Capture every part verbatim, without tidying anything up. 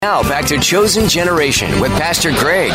Now back to Chosen Generation with Pastor Greg.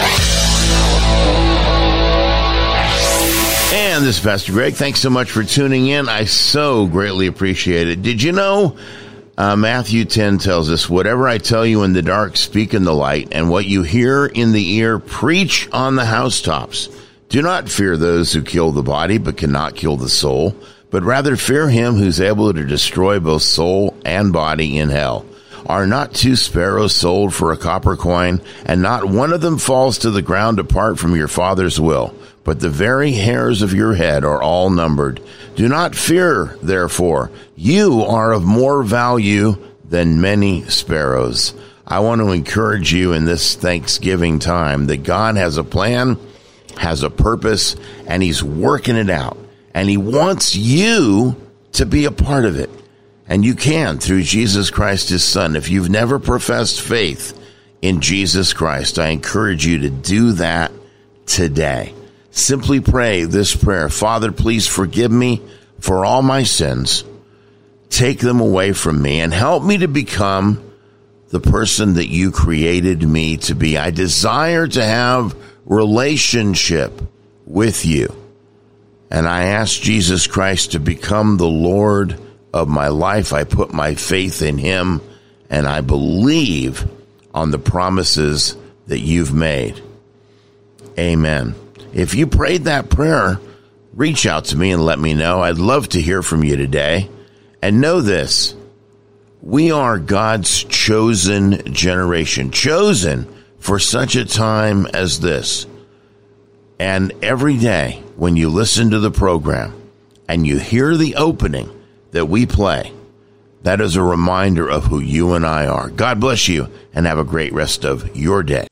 And this is Pastor Greg. Thanks so much for tuning in. I so greatly appreciate it. Did you know uh, Matthew ten tells us, whatever I tell you in the dark, speak in the light, and what you hear in the ear, preach on the housetops. Do not fear those who kill the body but cannot kill the soul, but rather fear him who's able to destroy both soul and body in hell. Are not two sparrows sold for a copper coin, and not one of them falls to the ground apart from your Father's will? But the very hairs of your head are all numbered. Do not fear, therefore. You are of more value than many sparrows. I want to encourage you in this Thanksgiving time that God has a plan, has a purpose, and he's working it out. And he wants you to be a part of it. And you can through Jesus Christ, his son. If you've never professed faith in Jesus Christ, I encourage you to do that today. Simply pray this prayer. Father, please forgive me for all my sins. Take them away from me and help me to become the person that you created me to be. I desire to have relationship with you. And I ask Jesus Christ to become the Lord of my life. I put my faith in him, and I believe on the promises that you've made. Amen. If you prayed that prayer, reach out to me and let me know. I'd love to hear from you today. And know this, we are God's chosen generation, chosen for such a time as this. And every day when you listen to the program and you hear the opening that we play, that is a reminder of who you and I are. God bless you and have a great rest of your day.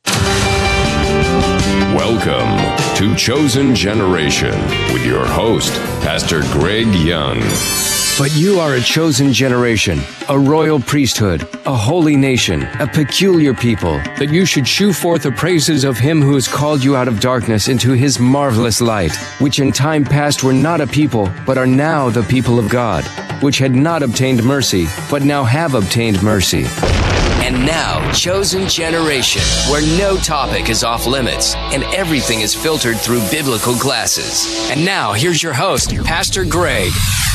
Welcome to Chosen Generation with your host, Pastor Greg Young. But you are a chosen generation, a royal priesthood, a holy nation, a peculiar people, that you should shew forth the praises of him who has called you out of darkness into his marvelous light, which in time past were not a people, but are now the people of God, which had not obtained mercy, but now have obtained mercy. And now, Chosen Generation, where no topic is off limits and everything is filtered through biblical glasses. And now, here's your host, Pastor Greg.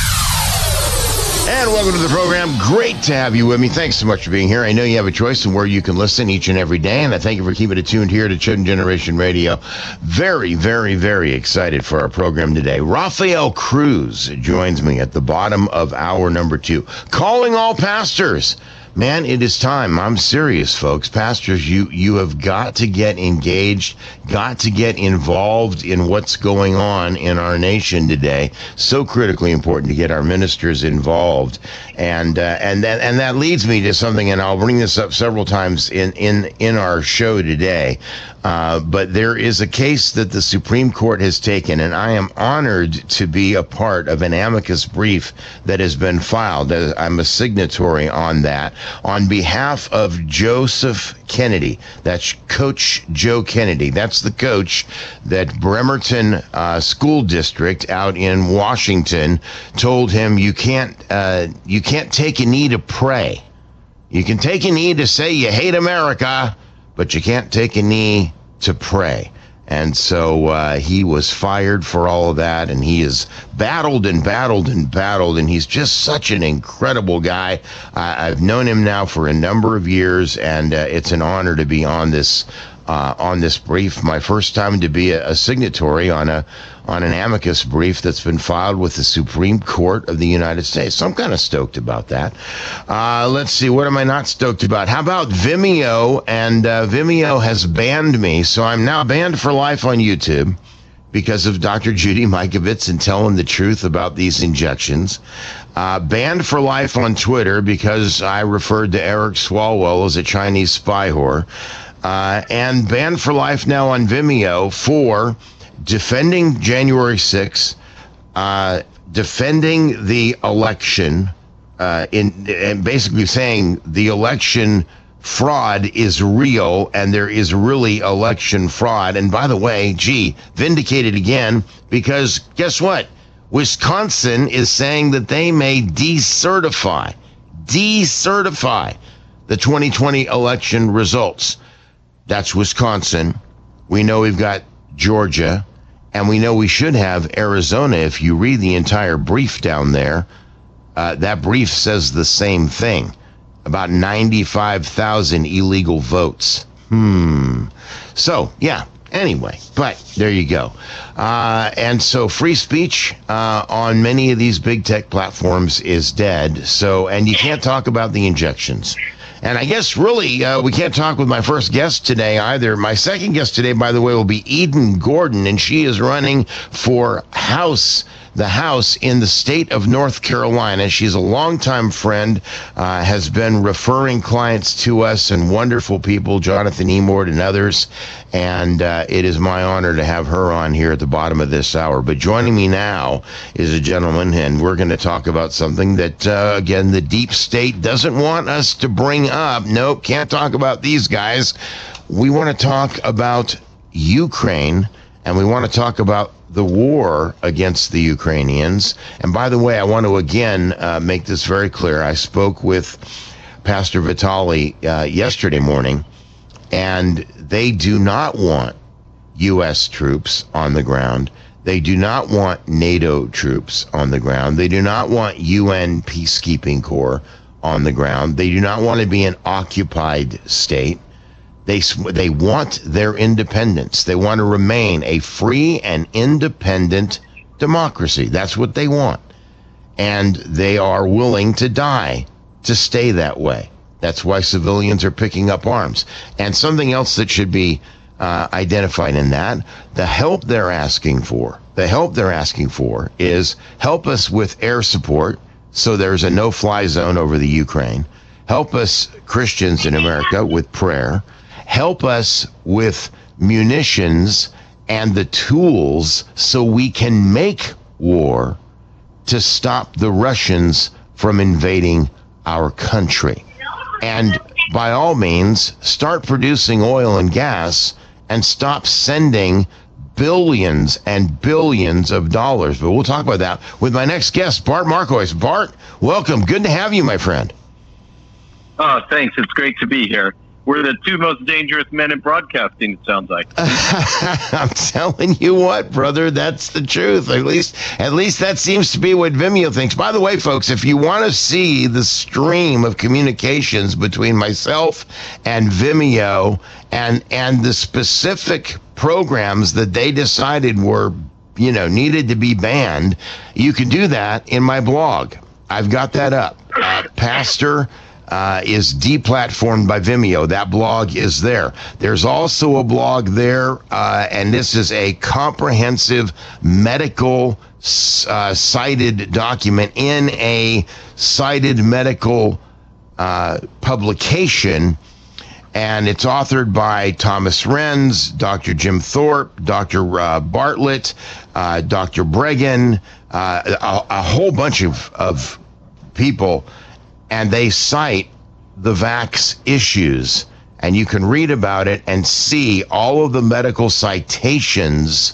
And welcome to the program. Great to have you with me. Thanks so much for being here. I know you have a choice in where you can listen each and every day, and I thank you for keeping it tuned here to Chosen Generation Radio. Very, very, very excited for our program today. Rafael Cruz joins me at the bottom of hour number two. Calling all pastors. Man, it is time. I'm serious, folks. Pastors, you, you have got to get engaged, got to get involved in what's going on in our nation today. So critically important to get our ministers involved. And uh, and that and that leads me to something, and I'll bring this up several times in, in, in our show today. Uh, but there is a case that the Supreme Court has taken, and I am honored to be a part of an amicus brief that has been filed. I'm a signatory on that on behalf of Joseph Kennedy. That's Coach Joe Kennedy. That's the coach that Bremerton uh, School District out in Washington told him you can't uh, you can't take a knee to pray. You can take a knee to say you hate America, but you can't take a knee to pray. And so uh, he was fired for all of that, and he has battled and battled and battled, and he's just such an incredible guy. Uh, I've known him now for a number of years, and uh, it's an honor to be on this uh, on this brief. My first time to be a, a signatory on a on an amicus brief that's been filed with the Supreme Court of the United States. So I'm kind of stoked about that. Uh, let's see, what am I not stoked about? How about Vimeo? And uh, Vimeo has banned me, so I'm now banned for life on YouTube because of Doctor Judy Mikovits and telling the truth about these injections. Uh, banned for life on Twitter because I referred to Eric Swalwell as a Chinese spy whore. Uh, and banned for life now on Vimeo for defending January sixth, uh, defending the election, uh, in and basically saying the election fraud is real and there is really election fraud. And by the way, gee, vindicated again, because guess what? Wisconsin is saying that they may decertify, decertify the twenty twenty election results. That's Wisconsin. We know we've got Georgia, and we know we should have Arizona. If you read the entire brief down there, uh, that brief says the same thing. About ninety-five thousand illegal votes. Hmm. So, yeah. Anyway, but there you go. Uh, and so free speech uh, on many of these big tech platforms is dead. So, and you can't talk about the injections. And I guess really uh, we can't talk with my first guest today either. My second guest today, by the way, will be Eden Gordon, and she is running for House. The House in the state of North Carolina. She's a longtime friend, uh, has been referring clients to us and wonderful people, Jonathan Emord and others. And uh, it is my honor to have her on here at the bottom of this hour. But joining me now is a gentleman, and we're going to talk about something that, uh, again, the deep state doesn't want us to bring up. Nope, can't talk about these guys. We want to talk about Ukraine, and we want to talk about the war against the Ukrainians. And by the way, I want to again uh, make this very clear. I spoke with Pastor Vitali uh, yesterday morning, and they do not want U S troops on the ground. They do not want NATO troops on the ground. They do not want U N peacekeeping corps on the ground. They do not want to be an occupied state. They, they want their independence. They want to remain a free and independent democracy. That's what they want. And they are willing to die to stay that way. That's why civilians are picking up arms. And something else that should be uh, identified in that, the help they're asking for, the help they're asking for is help us with air support so there's a no-fly zone over the Ukraine. Help us, Christians in America, with prayer. Help us with munitions and the tools so we can make war to stop the Russians from invading our country. And by all means, start producing oil and gas and stop sending billions and billions of dollars. But we'll talk about that with my next guest, Bart Markois. Bart, welcome. Good to have you, my friend. Oh, thanks. It's great to be here. We're the two most dangerous men in broadcasting, it sounds like. I'm telling you what, brother, that's the truth. At least, at least that seems to be what Vimeo thinks. By the way, folks, if you want to see the stream of communications between myself and Vimeo and and the specific programs that they decided were, you know, needed to be banned, you can do that in my blog. I've got that up. Uh, Pastor Uh, is deplatformed by Vimeo. That blog is there. There's also a blog there, uh, and this is a comprehensive medical uh, cited document in a cited medical uh, publication, and it's authored by Thomas Renz, Doctor Jim Thorpe, Doctor Uh, Bartlett, uh, Doctor Bregan, uh, a, a whole bunch of, of people. And they cite the vax issues, and you can read about it and see all of the medical citations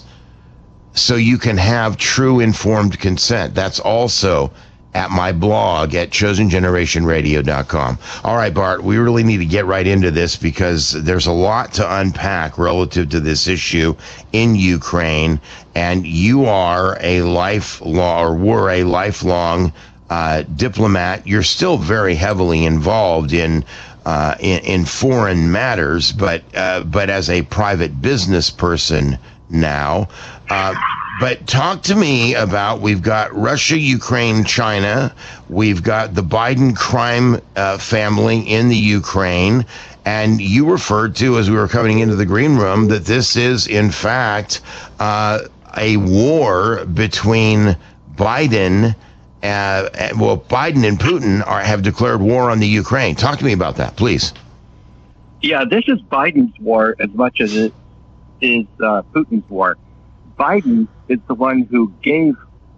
so you can have true informed consent. That's also at my blog at chosen generation radio dot com. All right, Bart, we really need to get right into this because there's a lot to unpack relative to this issue in Ukraine, and you are a lifelong, or were a lifelong Uh, diplomat. You're still very heavily involved in uh, in, in foreign matters, but uh, but as a private business person now. Uh, but talk to me about, we've got Russia, Ukraine, China. We've got the Biden crime uh, family in the Ukraine. And you referred to, as we were coming into the green room, that this is, in fact, uh, a war between Biden Uh, well, Biden and Putin are, have declared war on the Ukraine. Talk to me about that, please. Yeah, this is Biden's war as much as it is uh, Putin's war. Biden is the one who gave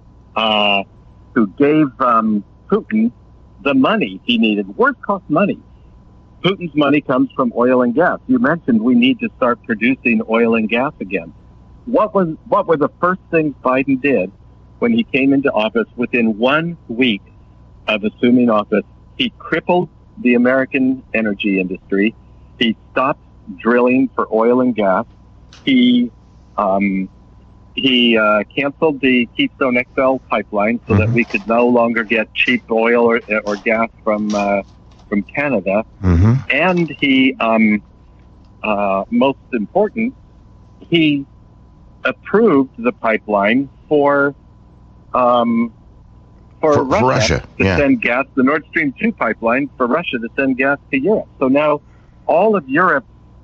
uh, who gave um, Putin the money he needed. Wars cost money. Putin's money comes from oil and gas. You mentioned we need to start producing oil and gas again. What was what were the first things Biden did when he came into office? Within one week of assuming office, he crippled the American energy industry. He stopped drilling for oil and gas. He um, he uh, canceled the Keystone X L pipeline so mm-hmm. that we could no longer get cheap oil or, or gas from uh, from Canada. Mm-hmm. And he, um, uh, most important, he approved the pipeline for um, for, for, Russia, for Russia to yeah. send gas, the Nord Stream two pipeline for Russia to send gas to Europe. So now all of Europe's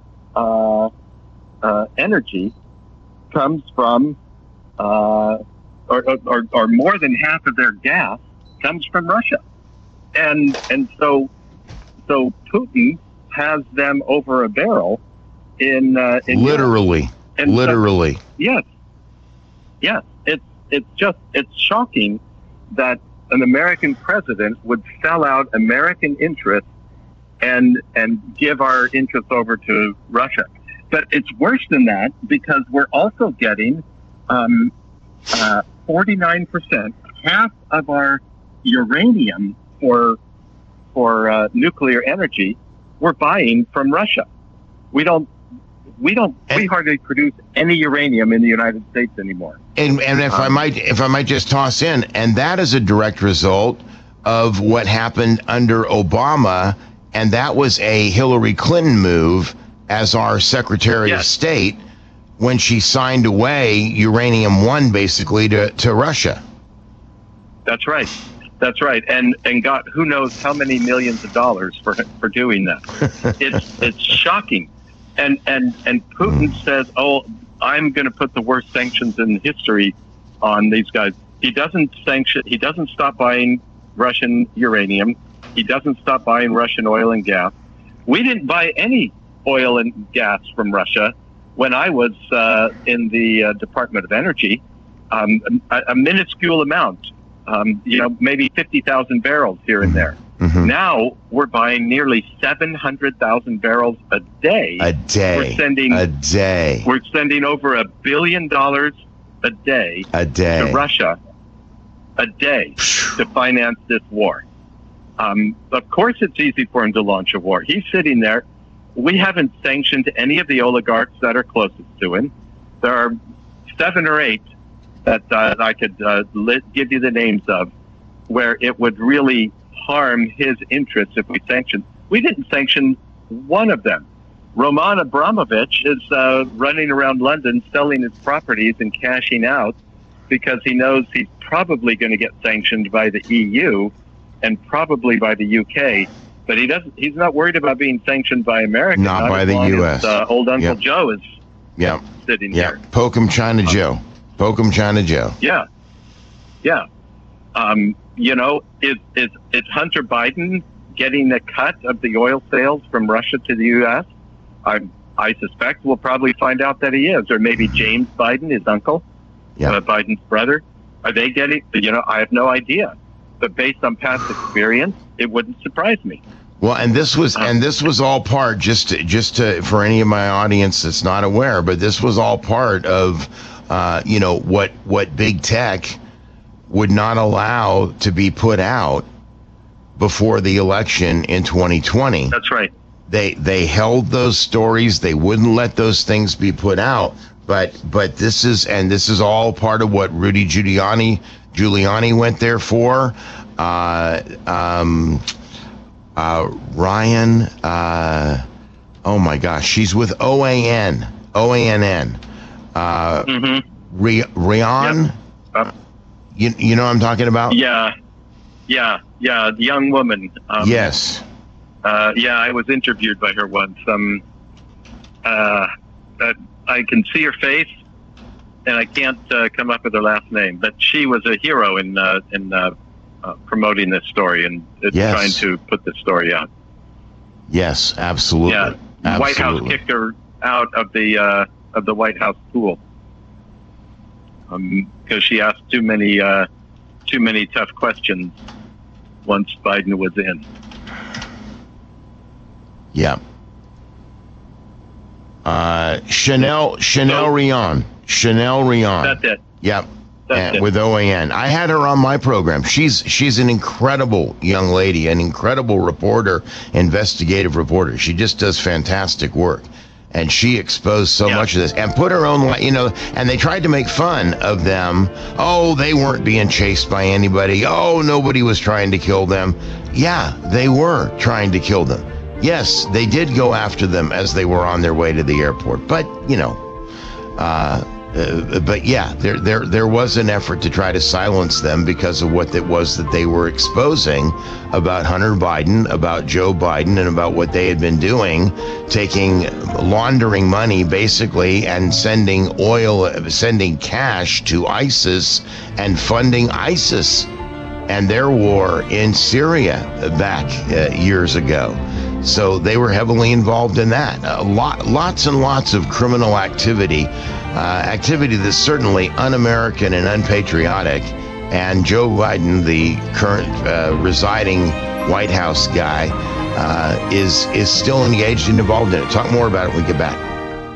uh, uh, energy comes from, uh, or, or, or more than half of their gas comes from Russia. And and so so Putin has them over a barrel in, uh, in literally, Europe. And literally. So, yes, yes. It's it's just it's shocking that an American president would sell out American interests and and give our interests over to Russia. But it's worse than that because we're also getting um, uh, forty-nine percent, half of our uranium for for uh, nuclear energy, we're buying from Russia. We don't. We don't. And, we hardly produce any uranium in the United States anymore. And and if um, I might, if I might just toss in, and that is a direct result of what happened under Obama, and that was a Hillary Clinton move as our Secretary yes. of State when she signed away uranium one basically to, to Russia. That's right. That's right. And and got who knows how many millions of dollars for for doing that. it's it's shocking. And and and Putin mm. says, "Oh, I'm going to put the worst sanctions in history on these guys." He doesn't sanction. He doesn't stop buying Russian uranium. He doesn't stop buying Russian oil and gas. We didn't buy any oil and gas from Russia when I was uh, in the uh, Department of Energy. Um, a, a minuscule amount, um, you know, maybe fifty thousand barrels here and there. Mm-hmm. Now we're buying nearly seven hundred thousand barrels a day. A day. We're sending a day. We're sending over a billion dollars a day. A day to Russia. A day to finance this war. Um, of course, it's easy for him to launch a war. He's sitting there. We haven't sanctioned any of the oligarchs that are closest to him. There are seven or eight that uh, I could uh, lit, give you the names of, where it would really harm his interests if we sanctioned. We didn't sanction one of them. Roman Abramovich is uh, running around London selling his properties and cashing out because he knows he's probably going to get sanctioned by the E U and probably by the U K. But he doesn't. He's not worried about being sanctioned by America. Not, not by the U S. As, uh, old Uncle yep. Joe is yep. sitting yep. here. Poke him, China um, Joe. Poke him, China Joe. Yeah, yeah. Um, you know, is, is is Hunter Biden getting a cut of the oil sales from Russia to the U S? I I suspect we'll probably find out that he is, or maybe James Biden, his uncle, yeah. uh, Biden's brother. Are they getting? You know, I have no idea. But based on past experience, it wouldn't surprise me. Well, and this was and this was all part just to, just to for any of my audience that's not aware, but this was all part of uh, you know what what big tech would not allow to be put out before the election in twenty twenty. That's right. They they held those stories. They wouldn't let those things be put out. But but this is and this is all part of what Rudy Giuliani Giuliani went there for. Uh, um, uh, Ryan. Uh, oh my gosh, she's with O A N O A N N. Uh, mm-hmm. Rian. Yep. Uh, you you know what I'm talking about? Yeah, yeah, yeah. The young woman. Um, yes. Uh, yeah, I was interviewed by her once. Um, uh, uh, I can see her face, and I can't uh, come up with her last name. But she was a hero in uh, in uh, uh, promoting this story and uh, yes. trying to put this story out. Yes, absolutely. Yeah, absolutely. White House kicked her out of the uh, of the White House pool because um, she asked too many uh, too many tough questions once Biden was in. Yeah. Uh, Chanel Chanel so, Rion. Chanel Rion. That's it. Yep. That's uh, it. with O A N. I had her on my program. She's she's an incredible young lady, an incredible reporter, investigative reporter. She just does fantastic work. And she exposed so Yeah. much of this and put her own, li- you know, and they tried to make fun of them. Oh, they weren't being chased by anybody. Oh, nobody was trying to kill them. Yeah, they were trying to kill them. Yes, they did go after them as they were on their way to the airport. But, you know, uh, uh, but yeah, there, there, there was an effort to try to silence them because of what it was that they were exposing about Hunter Biden, about Joe Biden, and about what they had been doing, taking, laundering money basically, and sending oil, sending cash to ISIS and funding ISIS and their war in Syria back uh, years ago. So they were heavily involved in that. A lot, lots and lots of criminal activity, uh, activity that's certainly un-American and unpatriotic. And Joe Biden, the current uh, residing White House guy, uh, is is still engaged and involved in it. Talk more about it when we get back.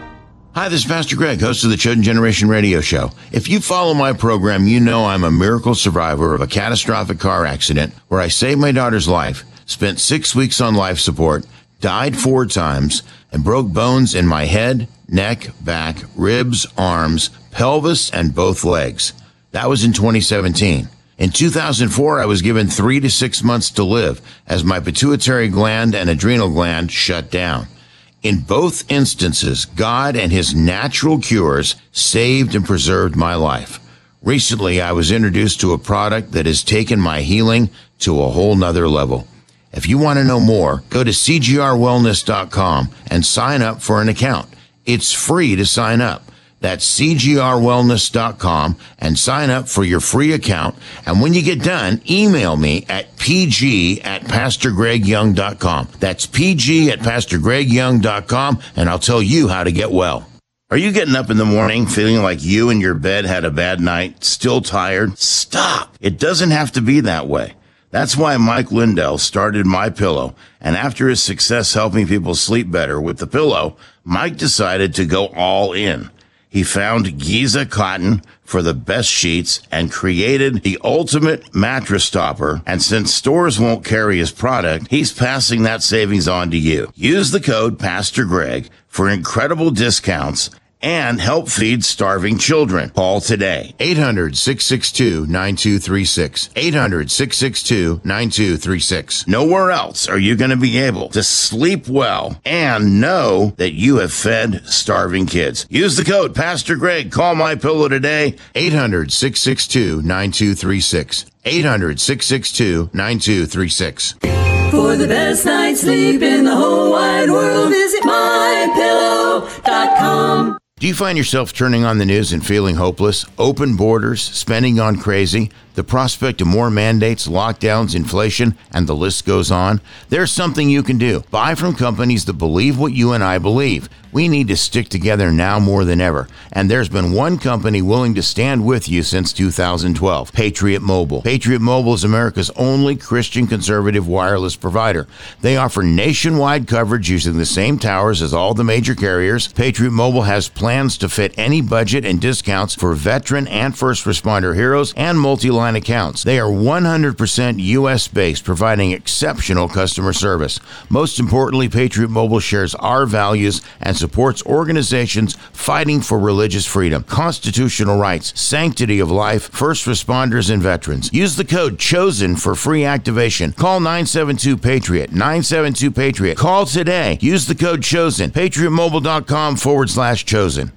Hi, this is Pastor Greg, host of the Chosen Generation radio show. If you follow my program, you know I'm a miracle survivor of a catastrophic car accident where I saved my daughter's life, spent six weeks on life support, died four times, and broke bones in my head, neck, back, ribs, arms, pelvis, and both legs. That was in twenty seventeen. In two thousand four, I was given three to six months to live as my pituitary gland and adrenal gland shut down. In both instances, God and his natural cures saved and preserved my life. Recently, I was introduced to a product that has taken my healing to a whole nother level. If you want to know more, go to c g r wellness dot com and sign up for an account. It's free to sign up. That's c g r wellness dot com and sign up for your free account. And when you get done, email me at p g at pastor greg young dot com. That's p g at pastor greg young dot com, and I'll tell you how to get well. Are you getting up in the morning feeling like you and your bed had a bad night, still tired? Stop. It doesn't have to be that way. That's why Mike Lindell started MyPillow, and after his success helping people sleep better with the pillow, Mike decided to go all in. He found Giza cotton for the best sheets and created the ultimate mattress topper. And since stores won't carry his product, he's passing that savings on to you. Use the code Pastor Greg for incredible discounts and help feed starving children. Call today. eight hundred, six six two, nine two three six. eight hundred, six six two, nine two three six. Nowhere else are you going to be able to sleep well and know that you have fed starving kids. Use the code Pastor Greg. Call MyPillow today. eight hundred, six six two, nine two three six. eight hundred, six six two, nine two three six. For the best night's sleep in the whole wide world, visit my pillow dot com. Do you find yourself turning on the news and feeling hopeless? Open borders, spending gone crazy, the prospect of more mandates, lockdowns, inflation, and the list goes on? There's something you can do. Buy from companies that believe what you and I believe. We need to stick together now more than ever. And there's been one company willing to stand with you since two thousand twelve, Patriot Mobile. Patriot Mobile is America's only Christian conservative wireless provider. They offer nationwide coverage using the same towers as all the major carriers. Patriot Mobile has plans to fit any budget and discounts for veteran and first responder heroes and multi-line accounts. They are one hundred percent U S based, providing exceptional customer service. Most importantly, Patriot Mobile shares our values and supports organizations fighting for religious freedom, constitutional rights, sanctity of life, first responders, and veterans. Use the code CHOSEN for free activation. Call nine seven two PATRIOT, nine seven two PATRIOT. Call today. Use the code CHOSEN, patriotmobile.com forward slash chosen.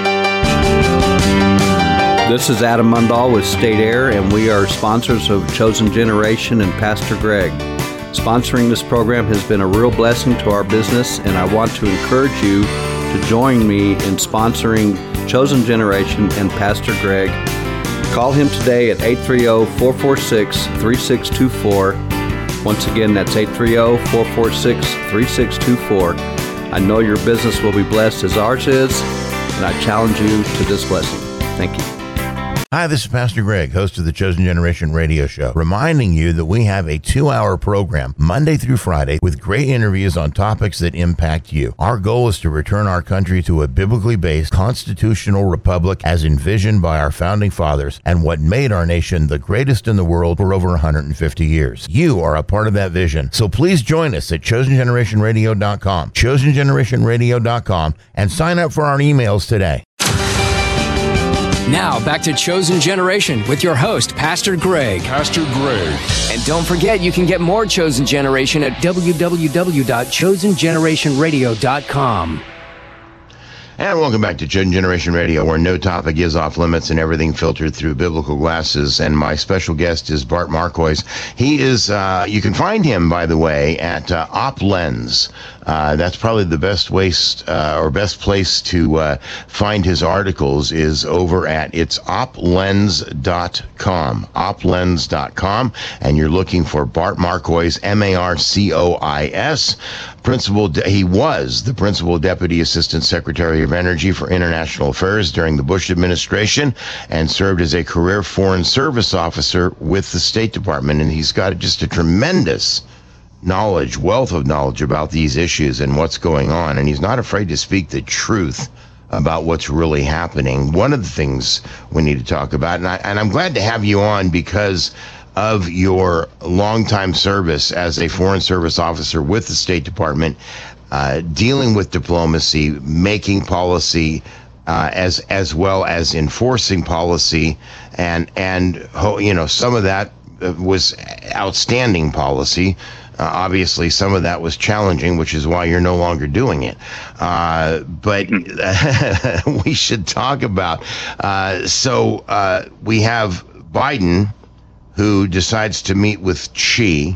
This is Adam Mundahl with State Air, and we are sponsors of Chosen Generation and Pastor Greg. Sponsoring this program has been a real blessing to our business, and I want to encourage you to join me in sponsoring Chosen Generation and Pastor Greg. Call him today at eight three zero, four four six, three six two four. Once again, that's eight three zero, four four six, three six two four. I know your business will be blessed as ours is, and I challenge you to this blessing. Thank you. Hi, this is Pastor Greg, host of the Chosen Generation Radio Show, reminding you that we have a two-hour program Monday through Friday with great interviews on topics that impact you. Our goal is to return our country to a biblically based constitutional republic as envisioned by our founding fathers and what made our nation the greatest in the world for over one hundred fifty years. You are a part of that vision, so please join us at chosen generation radio dot com, chosen generation radio dot com, and sign up for our emails today. Now, back to Chosen Generation with your host, Pastor Greg. Pastor Greg. And don't forget, you can get more Chosen Generation at w w w dot chosen generation radio dot com. And welcome back to Chosen Generation Radio, where no topic is off limits and everything filtered through biblical glasses. And my special guest is Bart Marcois. He is, uh, you can find him, by the way, at uh, OpLens. Uh, that's probably the best waste uh, or best place to uh, find his articles is over at it's op lens dot com, op lens dot com, and you're looking for Bart Marcois, M A R C O I S. Principal, de- he was the Principal Deputy Assistant Secretary of Energy for International Affairs during the Bush administration and served as a career Foreign Service officer with the State Department. And he's got just a tremendous knowledge, wealth of knowledge about these issues and what's going on. And he's not afraid to speak the truth about what's really happening. One of the things we need to talk about, and, I, and I'm glad to have you on because of your longtime service as a Foreign Service officer with the State Department, uh, dealing with diplomacy, making policy, uh, as as well as enforcing policy, and and you know some of that was outstanding policy. Uh, obviously, some of that was challenging, which is why you're no longer doing it. Uh, but we should talk about. Uh, so uh, we have Biden, who decides to meet with Xi,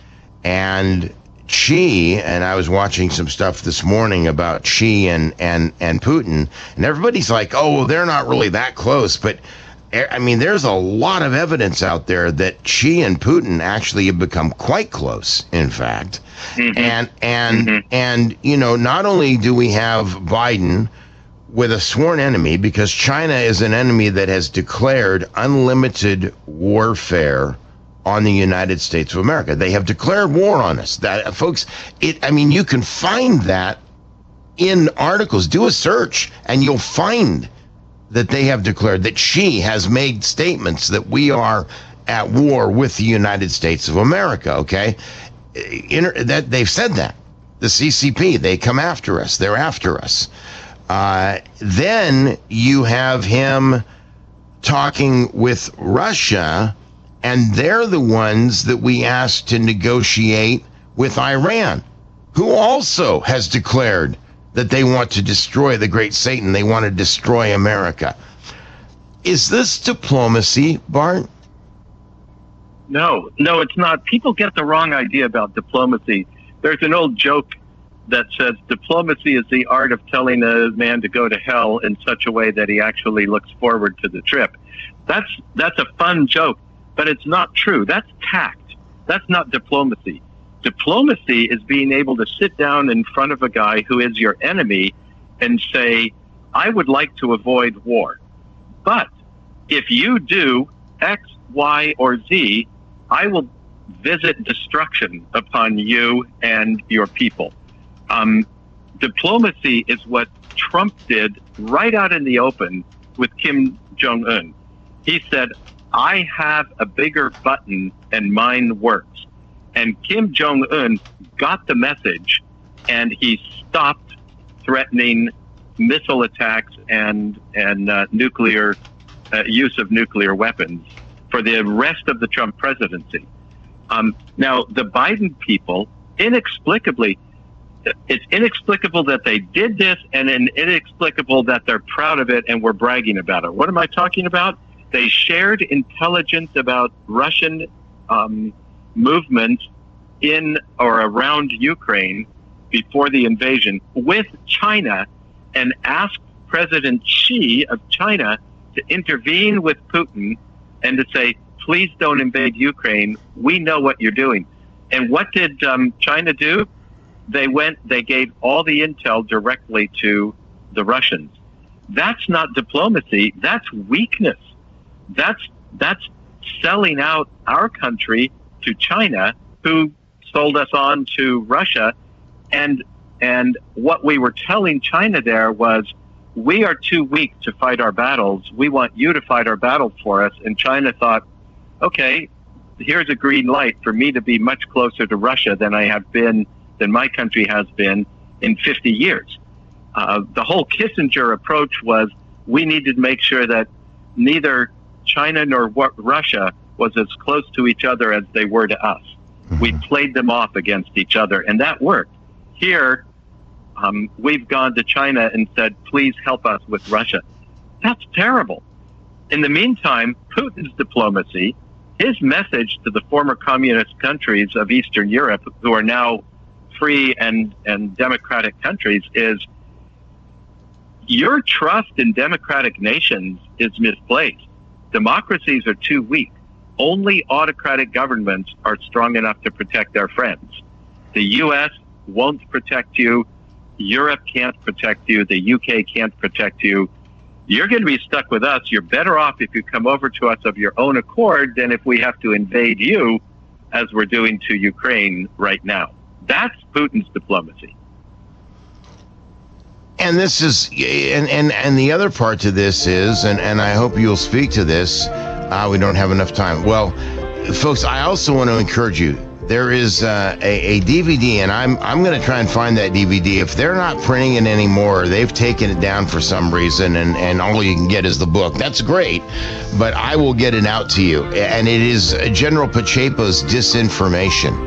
and Xi, and I was watching some stuff this morning about Xi and, and, and Putin, and everybody's like, oh, well, they're not really that close, but I mean, there's a lot of evidence out there that Xi and Putin actually have become quite close, in fact. Mm-hmm. And, and, mm-hmm. and, you know, not only do we have Biden with a sworn enemy, because China is an enemy that has declared unlimited warfare on the United States of America. They have declared war on us. That, folks, it, I mean, you can find that in articles. Do a search, and you'll find that they have declared that Xi has made statements that we are at war with the United States of America, okay? Inter- that they've said that. The C C P, they come after us. They're after us. Uh, then you have him talking with Russia, and they're the ones that we asked to negotiate with Iran, who also has declared that they want to destroy the great Satan. They want to destroy America. Is this diplomacy, Bart? No, no, it's not. People get the wrong idea about diplomacy. There's an old joke that says diplomacy is the art of telling a man to go to hell in such a way that he actually looks forward to the trip. That's that's a fun joke, but it's not true. That's tact. That's not diplomacy. Diplomacy is being able to sit down in front of a guy who is your enemy and say, I would like to avoid war. But if you do X, Y, or Z, I will visit destruction upon you and your people. Um, diplomacy is what Trump did right out in the open with Kim Jong-un. He said, I have a bigger button and mine works. And Kim Jong-un got the message, and he stopped threatening missile attacks and and uh, nuclear uh, use of nuclear weapons for the rest of the Trump presidency. Um, now, the Biden people, inexplicably, it's inexplicable that they did this, and inexplicable that they're proud of it and we're bragging about it. What am I talking about? They shared intelligence about Russian um movement in or around Ukraine before the invasion with China and asked President Xi of China to intervene with Putin and to say, please don't invade Ukraine. We know what you're doing. And what did um, China do? They went, they gave all the intel directly to the Russians. That's not diplomacy. That's weakness. That's that's selling out our country to China, who sold us on to Russia. And and what we were telling China there was, we are too weak to fight our battles. We want you to fight our battles for us. And China thought, okay, here's a green light for me to be much closer to Russia than I have been, than my country has been in fifty years. Uh, the whole Kissinger approach was, we needed to make sure that neither China nor Russia was as close to each other as they were to us. Mm-hmm. We played them off against each other, and that worked. Here, um, we've gone to China and said, please help us with Russia. That's terrible. In the meantime, Putin's diplomacy, his message to the former communist countries of Eastern Europe, who are now free and, and democratic countries, is your trust in democratic nations is misplaced. Democracies are too weak. Only autocratic governments are strong enough to protect their friends. The U S won't protect you. Europe can't protect you. The U K can't protect you. You're going to be stuck with us. You're better off if you come over to us of your own accord than if we have to invade you, as we're doing to Ukraine right now. That's Putin's diplomacy. And this is, and, and, and the other part to this is, and, and I hope you'll speak to this, uh, we don't have enough time. Well, folks, I also want to encourage you. There is uh, a, a D V D, and I'm I'm going to try and find that D V D. If they're not printing it anymore, they've taken it down for some reason, and, and all you can get is the book. That's great, but I will get it out to you. And it is General Pacheco's Disinformation.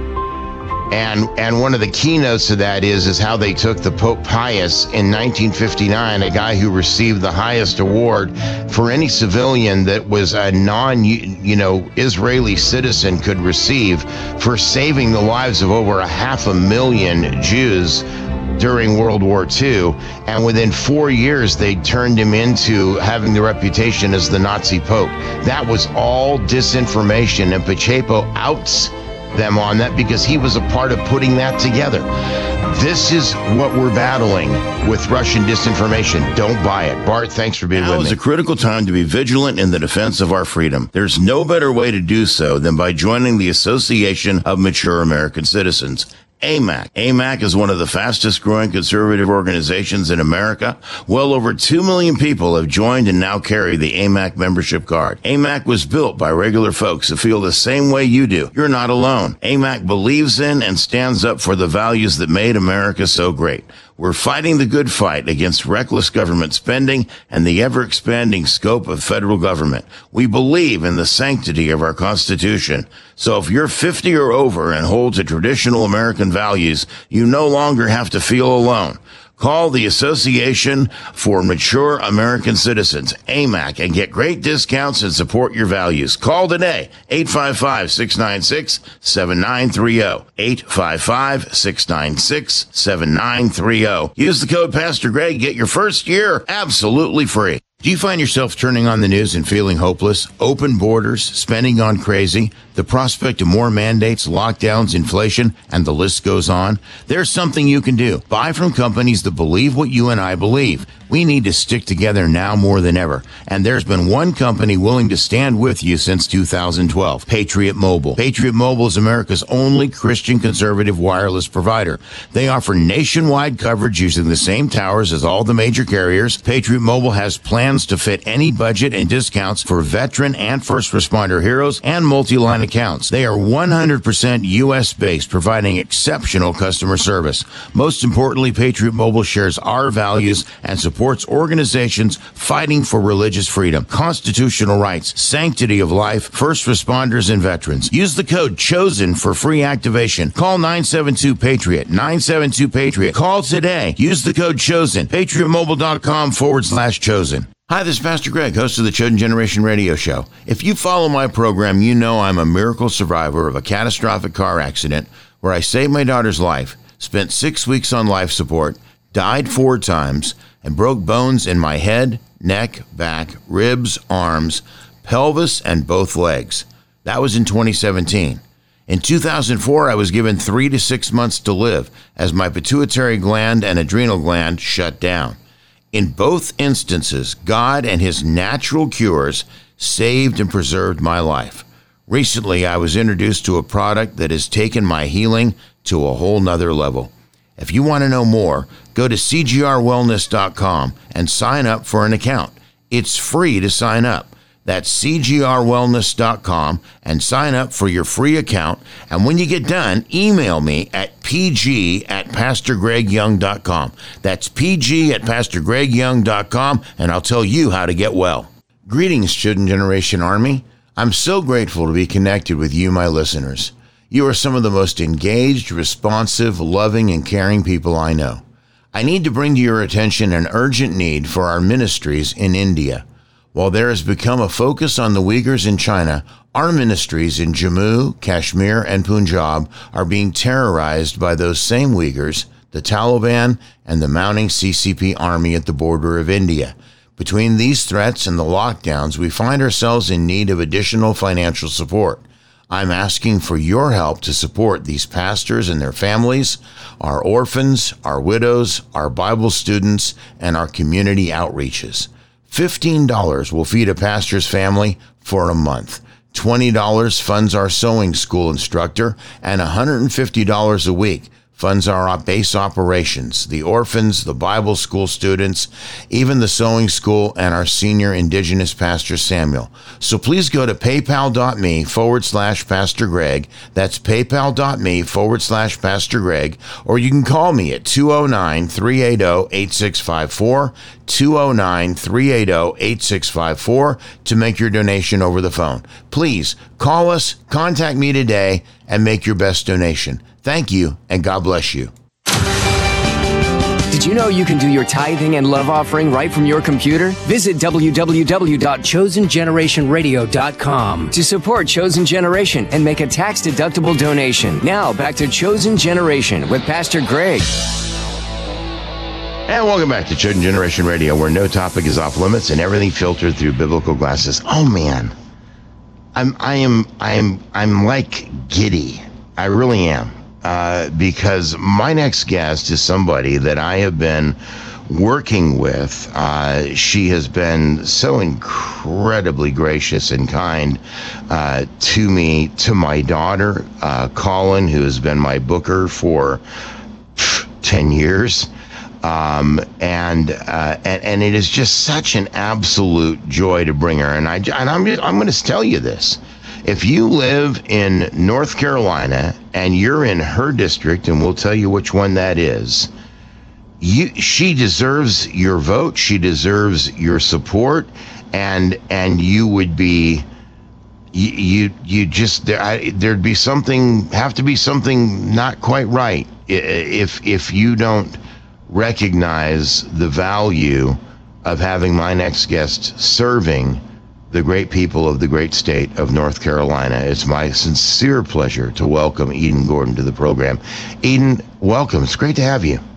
And and one of the keynotes of that is is how they took the Pope Pius in nineteen fifty-nine, a guy who received the highest award for any civilian that was a non, you know, Israeli citizen could receive, for saving the lives of over a half a million Jews during World War Two. And within four years, they turned him into having the reputation as the Nazi Pope. That was all disinformation, and Pacheco outs them on that because he was a part of putting that together. This is what we're battling with Russian disinformation. Don't buy it. Bart, thanks for being now with me. Now is a critical time to be vigilant in the defense of our freedom. There's no better way to do so than by joining the Association of Mature American Citizens, A M A C. A M A C is one of the fastest growing conservative organizations in America. Well over two million people have joined and now carry the A M A C membership card. A M A C was built by regular folks who feel the same way you do. You're not alone. A M A C believes in and stands up for the values that made America so great. We're fighting the good fight against reckless government spending and the ever-expanding scope of federal government. We believe in the sanctity of our Constitution. So if you're fifty or over and hold to traditional American values, you no longer have to feel alone. Call the Association for Mature American Citizens, A M A C, and get great discounts and support your values. Call today, eight five five, six nine six, seven nine three zero, eight five five, six nine six, seven nine three zero. Use the code Pastor Greg, get your first year absolutely free. Do you find yourself turning on the news and feeling hopeless? Open borders, spending gone crazy, the prospect of more mandates, lockdowns, inflation, and the list goes on? There's something you can do. Buy from companies that believe what you and I believe. We need to stick together now more than ever. And there's been one company willing to stand with you since two thousand twelve, Patriot Mobile. Patriot Mobile is America's only Christian conservative wireless provider. They offer nationwide coverage using the same towers as all the major carriers. Patriot Mobile has plans to fit any budget and discounts for veteran and first responder heroes and multi-line accounts. They are one hundred percent U S based, providing exceptional customer service. Most importantly, Patriot Mobile shares our values and supports organizations fighting for religious freedom, constitutional rights, sanctity of life, first responders, and veterans. Use the code CHOSEN for free activation. Call nine seven two PATRIOT, nine seven two PATRIOT. Call today. Use the code CHOSEN, patriotmobile.com forward slash chosen. Hi, this is Pastor Greg, host of the Chosen Generation Radio Show. If you follow my program, you know I'm a miracle survivor of a catastrophic car accident where I saved my daughter's life, spent six weeks on life support, died four times, and broke bones in my head, neck, back, ribs, arms, pelvis, and both legs. That was in twenty seventeen. In two thousand four, I was given three to six months to live as my pituitary gland and adrenal gland shut down. In both instances, God and his natural cures saved and preserved my life. Recently, I was introduced to a product that has taken my healing to a whole nother level. If you want to know more, go to c g r wellness dot com and sign up for an account. It's free to sign up. That's c g r wellness dot com and sign up for your free account. And when you get done, email me at pg at pastor greg young dot com. That's pg at pastor greg young dot com, and I'll tell you how to get well. Greetings, Chosen Generation Army. I'm so grateful to be connected with you, my listeners. You are some of the most engaged, responsive, loving, and caring people I know. I need to bring to your attention an urgent need for our ministries in India. While there has become a focus on the Uyghurs in China, our ministries in Jammu, Kashmir, and Punjab are being terrorized by those same Uyghurs, the Taliban, and the mounting C C P army at the border of India. Between these threats and the lockdowns, we find ourselves in need of additional financial support. I'm asking for your help to support these pastors and their families, our orphans, our widows, our Bible students, and our community outreaches. fifteen dollars will feed a pastor's family for a month. twenty dollars funds our sewing school instructor, and one hundred fifty dollars a week funds our base operations, the orphans, the Bible school students, even the sewing school, and our senior Indigenous pastor, Samuel. So please go to paypal.me forward slash Pastor Greg. That's paypal.me forward slash Pastor Greg. Or you can call me at two oh nine, three eight oh, eight six five four, two oh nine, three eight oh, eight six five four to make your donation over the phone. Please call us, contact me today, and make your best donation. Thank you, and God bless you. Did you know you can do your tithing and love offering right from your computer? Visit w w w dot chosen generation radio dot com to support Chosen Generation and make a tax-deductible donation. Now, back to Chosen Generation with Pastor Greg. And welcome back to Chosen Generation Radio, where no topic is off limits and everything filtered through biblical glasses. Oh man, I'm I am I am I'm like giddy. I really am. Uh, because my next guest is somebody that I have been working with. Uh, she has been so incredibly gracious and kind uh, to me, to my daughter, uh, Colin, who has been my booker for pff, ten years. Um, and, uh, and and it is just such an absolute joy to bring her. And, I, and I'm, I'm going to tell you this. If you live in North Carolina and you're in her district, and we'll tell you which one that is, you, she deserves your vote. She deserves your support, and and you would be, you you, you just there, I, there'd be something, have to be something not quite right if if you don't recognize the value of having my next guest serving the great people of the great state of North Carolina. It's my sincere pleasure to welcome Eden Gordon to the program. Eden, welcome. It's great to have you.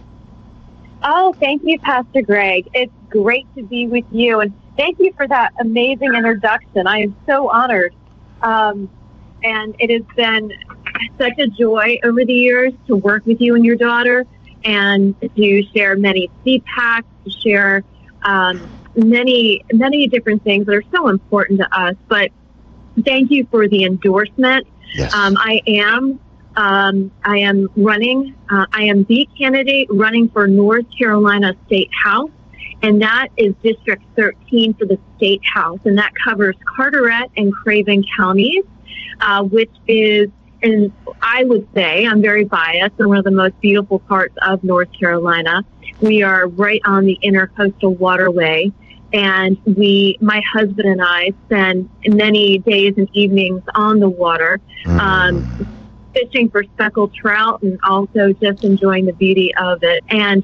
Oh, thank you, Pastor Greg. It's great to be with you, and thank you for that amazing introduction. I am so honored. Um, and it has been such a joy over the years to work with you and your daughter, and to share many C PACs, to share um, many, many different things that are so important to us. But thank you for the endorsement. Yes. Um, I am, um, I am running, uh, I am the candidate running for North Carolina State House, and that is District thirteen for the State House, and that covers Carteret and Craven counties, uh, which is, and I would say, I'm very biased, and one of the most beautiful parts of North Carolina. We are right on the Intercoastal Waterway, and we, my husband and I, spend many days and evenings on the water, mm. um, fishing for speckled trout, and also just enjoying the beauty of it. And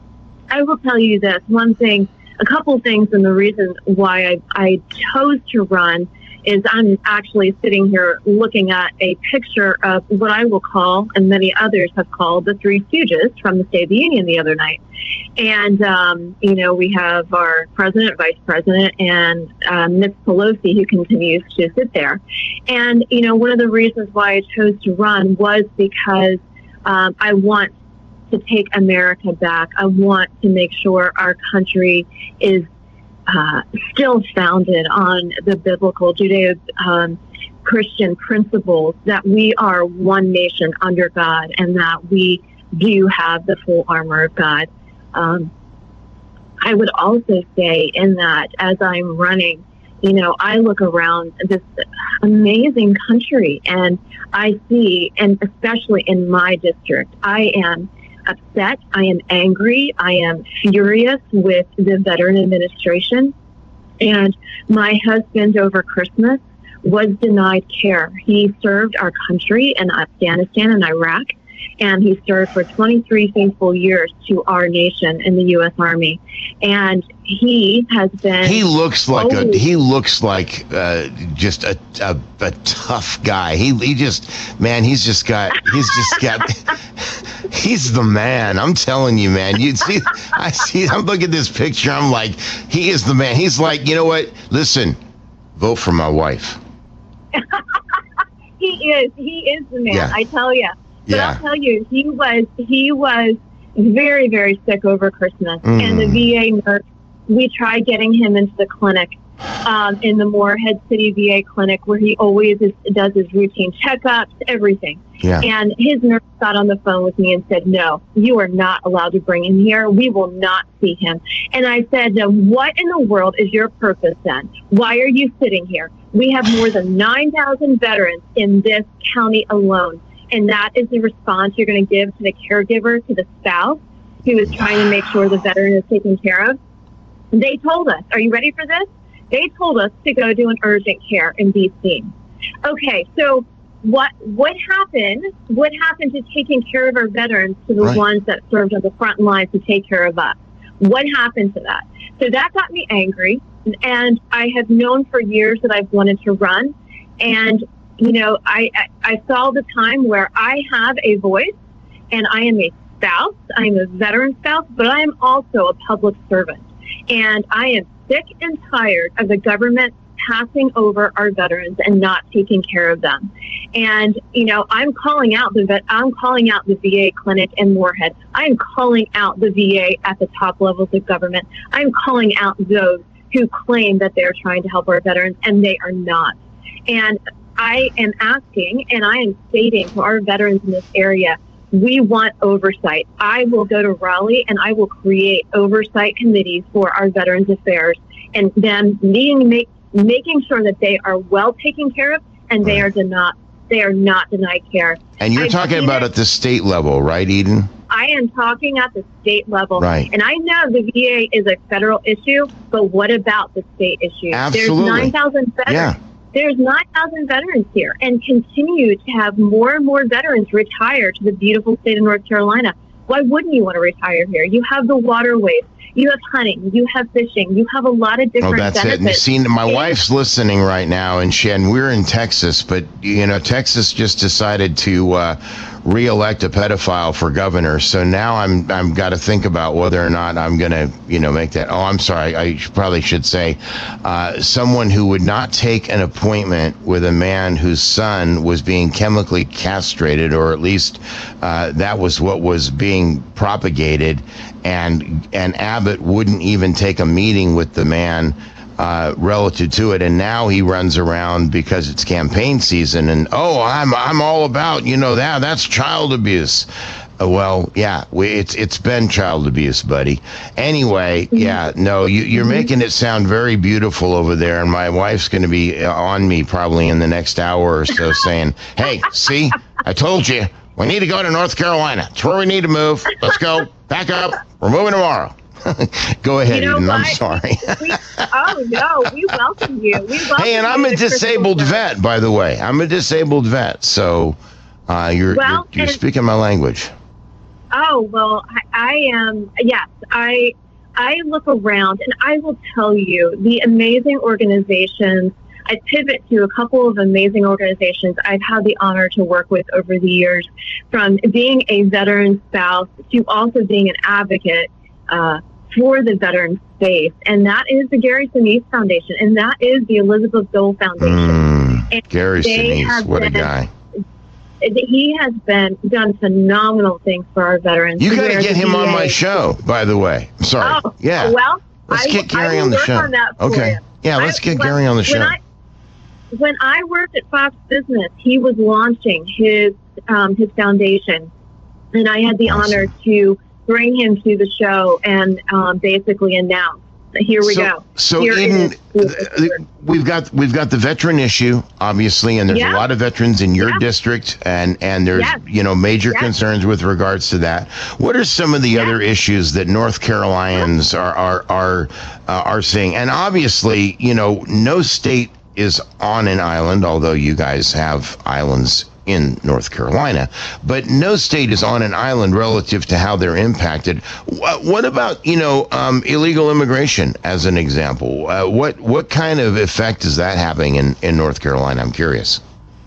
I will tell you this, one thing, a couple things, and the reason why I, I chose to run is I'm actually sitting here looking at a picture of what I will call, and many others have called, the Three Stooges from the State of the Union the other night. And, um, you know, we have our president, vice president, and um, Miz Pelosi, who continues to sit there. And, you know, one of the reasons why I chose to run was because um, I want to take America back. I want to make sure our country is uh, still founded on the biblical Judeo um, Christian principles that we are one nation under God and that we do have the full armor of God. Um, I would also say in that as I'm running, you know, I look around this amazing country and I see, and especially in my district, I am upset, I am angry, I am furious with the Veteran Administration. And my husband over Christmas was denied care. He served our country in Afghanistan and Iraq, and he served for twenty-three faithful years to our nation in the U S Army. And he has been... He looks like always, a, he looks like uh, just a, a a tough guy. He he just, man, he's just got, he's just got, he's the man. I'm telling you, man. You see, I see, I'm looking at this picture. I'm like, he is the man. He's like, you know what? Listen, vote for my wife. He is, he is the man, Yeah. I tell you. But Yeah. I'll tell you, he was he was very, very sick over Christmas. Mm. And the V A nurse, we tried getting him into the clinic, um, in the Moorhead City V A clinic, where he always is, does his routine checkups, everything. Yeah. And his nurse got on the phone with me and said, no, you are not allowed to bring him here. We will not see him. And I said, then what in the world is your purpose then? Why are you sitting here? We have more than nine thousand veterans in this county alone. And that is the response you're going to give to the caregiver, to the spouse who is trying to make sure the veteran is taken care of. They told us, are you ready for this? They told us to go do an urgent care and be seen. Okay, so what what happened? What happened to taking care of our veterans to the Right. ones that served on the front lines to take care of us? What happened to that? So that got me angry, and I have known for years that I've wanted to run, and you know, I, I, I saw the time where I have a voice and I am a spouse, I'm a veteran spouse, but I am also a public servant. And I am sick and tired of the government passing over our veterans and not taking care of them. And, you know, I'm calling out the vet, I'm calling out the V A clinic in Moorhead. I'm calling out the V A at the top levels of government. I'm calling out those who claim that they're trying to help our veterans, and they are not. And I am asking and I am stating to our veterans in this area, we want oversight. I will go to Raleigh and I will create oversight committees for our Veterans Affairs and them being, make, making sure that they are well taken care of and they are not they are not denied care. And you're I've talking seen about it. at the state level, right, Eden? I am talking at the state level. Right. And I know the V A is a federal issue, but what about the state issue? Absolutely. There's nine thousand veterans. Yeah. There's nine thousand veterans here and continue to have more and more veterans retire to the beautiful state of North Carolina. Why wouldn't you want to retire here? You have the waterways. You have hunting. You have fishing. You have a lot of Oh, different that's benefits. it. And see, my And- wife's listening right now, and she, and we're in Texas, but, you know, Texas just decided to uh, re-elect a pedophile for governor. So now I'm I'm got to think about whether or not I'm going to, you know, make that. Oh, I'm sorry. I sh- probably should say uh, someone who would not take an appointment with a man whose son was being chemically castrated, or at least uh, that was what was being propagated. And and Abbott wouldn't even take a meeting with the man uh, relative to it, and now he runs around because it's campaign season, and oh, I'm I'm all about, you know, that that's child abuse. Uh, well, yeah, we, it's it's been child abuse, buddy. Anyway, yeah, no, you, you're making it sound very beautiful over there, and my wife's going to be on me probably in the next hour or so, saying, "Hey, see, I told you, we need to go to North Carolina. It's where we need to move. Let's go. Back up. We're moving tomorrow." Go ahead, You know Eden. I'm what? sorry. we, oh, no, we welcome you. We welcome Hey, and I'm you a to Crystal disabled Church. vet, by the way. I'm a disabled vet, so uh, you're, Well, you're you're and- speaking my language. Oh, well, I, I am, yes, I I look around and I will tell you the amazing organizations. I pivot to a couple of amazing organizations I've had the honor to work with over the years, from being a veteran spouse to also being an advocate uh, for the veteran space. And that is the Gary Sinise Foundation, and that is the Elizabeth Dole Foundation. Mm, And Gary they Sinise, have what a been- guy. He has been done phenomenal things for our veterans. You got to where get the him on V A my show, by the way. I'm sorry. Oh, yeah. Well, let's I, get Gary I will on the work show. On that for okay. you. Yeah, let's I, get when, Gary on the show. When I, when I worked at Fox Business, he was launching his um, his foundation, and I had the awesome. honor to bring him to the show and um, basically announce. Here we so, go. So, Here Eden, we've got we've got the veteran issue, obviously, and there's yeah. a lot of veterans in your yeah. district, and and there's yes. you know major yes. concerns with regards to that. What are some of the yes. other issues that North Carolinians are are are uh, are seeing? And obviously, you know, no state is on an island, although you guys have islands in North Carolina, but no state is on an island relative to how they're impacted. What, what about, you know, um, illegal immigration as an example? Uh, what what kind of effect is that having in, in North Carolina? I'm curious.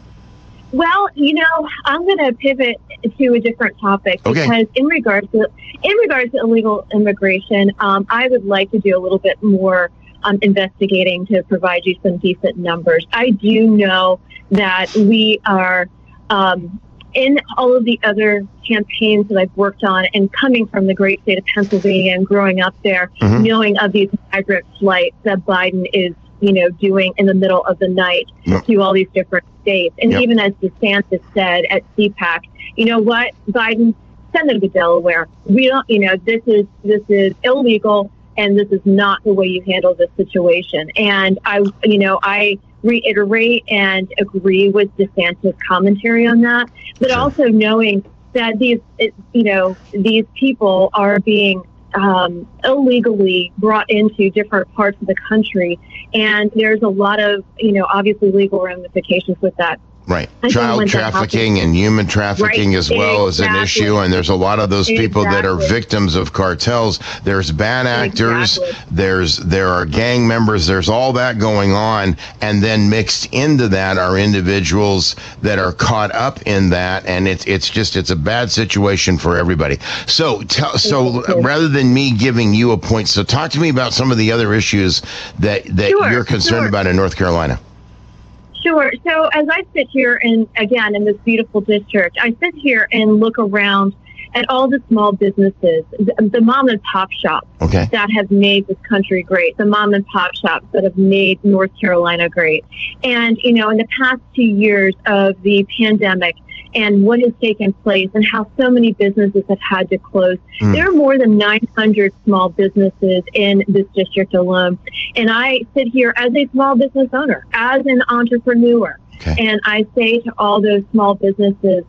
Well, you know, I'm going to pivot to a different topic okay. because in regards to in regards to illegal immigration, um, I would like to do a little bit more um, investigating to provide you some decent numbers. I do know that we are. Um, in all of the other campaigns that I've worked on and coming from the great state of Pennsylvania and growing up there, mm-hmm. knowing of these migrant flights that Biden is, you know, doing in the middle of the night yep. to all these different states. And yep. even as DeSantis said at C PAC, you know what, Biden, send them to Delaware. We don't, you know, this is, this is illegal and this is not the way you handle this situation. And I, you know, I, reiterate and agree with DeSantis' commentary on that, but also knowing that these, you know, these people are being um, illegally brought into different parts of the country, and there's a lot of, you know, obviously legal ramifications with that. Right. Child trafficking and human trafficking right. as well exactly. is an issue. And there's a lot of those people exactly. that are victims of cartels. There's bad actors. Exactly. There's there are gang members. There's all that going on. And then mixed into that are individuals that are caught up in that. And it's it's just it's a bad situation for everybody. So t- so exactly. rather than me giving you a point, so talk to me about some of the other issues that, that sure, you're concerned sure. about in North Carolina. Sure. So as I sit here and again in this beautiful district, I sit here and look around at all the small businesses, the, the mom and pop shops okay. that have made this country great, the mom and pop shops that have made North Carolina great. And, you know, in the past two years of the pandemic and what has taken place and how so many businesses have had to close, mm. there are more than nine hundred small businesses in this district alone. And I sit here as a small business owner, as an entrepreneur, okay. and I say to all those small businesses,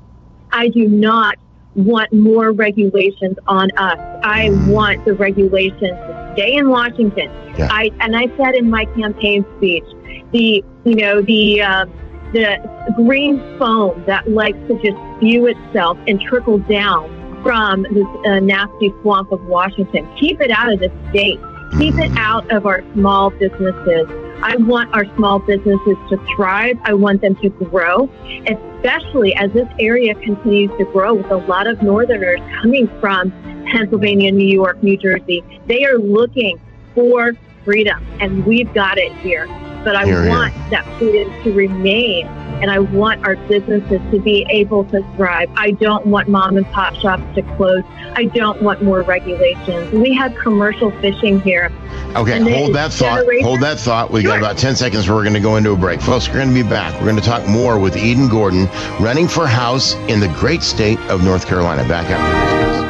I do not want more regulations on us. I want the regulations to stay in Washington. Yeah. I and I said in my campaign speech, the you know the uh, the green foam that likes to just spew itself and trickle down from this uh, nasty swamp of Washington. Keep it out of the state. Keep it out of our small businesses. I want our small businesses to thrive. I want them to grow, especially as this area continues to grow with a lot of Northerners coming from Pennsylvania, New York, New Jersey. They are looking for freedom, and we've got it here. But I here, want here. that freedom to remain, and I want our businesses to be able to thrive. I don't want mom and pop shops to close. I don't want more regulations. We have commercial fishing here. Okay, hold that thought. Hold that thought. We sure. got about ten seconds where we're going to go into a break. Folks, we're going to be back. We're going to talk more with Eden Gordon, running for House in the great state of North Carolina. Back after this.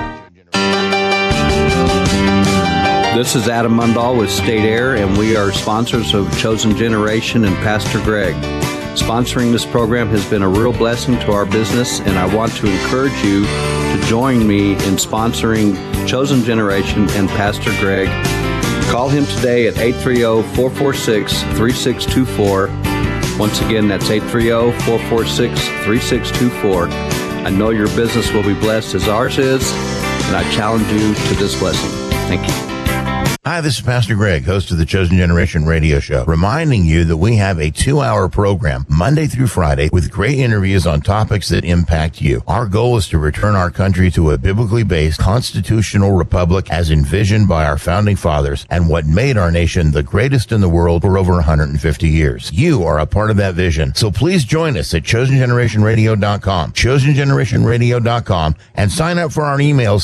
This is Adam Mundahl with State Air, and we are sponsors of Chosen Generation and Pastor Greg. Sponsoring this program has been a real blessing to our business, and I want to encourage you to join me in sponsoring Chosen Generation and Pastor Greg. Call him today at eight three zero, four four six, three six two four. Once again, that's eight three zero, four four six, three six two four. I know your business will be blessed as ours is, and I challenge you to this blessing. Thank you. Hi, this is Pastor Greg, host of the Chosen Generation radio show, reminding you that we have a two-hour program Monday through Friday with great interviews on topics that impact you. Our goal is to return our country to a biblically based constitutional republic as envisioned by our founding fathers and what made our nation the greatest in the world for over one hundred fifty years. You are a part of that vision, so please join us at chosen generation radio dot com, chosen generation radio dot com, and sign up for our emails today.